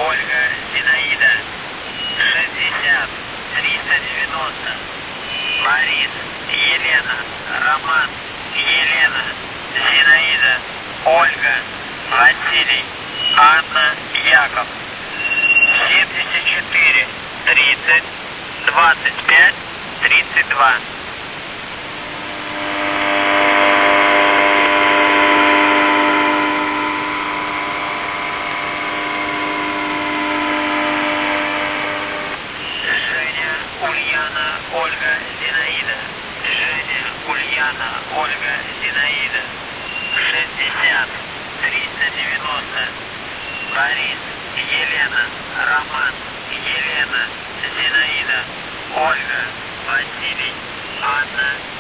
Ольга, Зинаида. 60 390. Борис, Елена, Роман, Елена, Зинаида, Ольга, Василий, Анна, Яков. 74 30 25 32. Женя, Ульяна, Ольга, Зинаида. Женя, Ульяна, Ольга, Зинаида. 60 390. Борис, Елена, Роман, Елена, Зинаида, Ольга, Василий, Анна,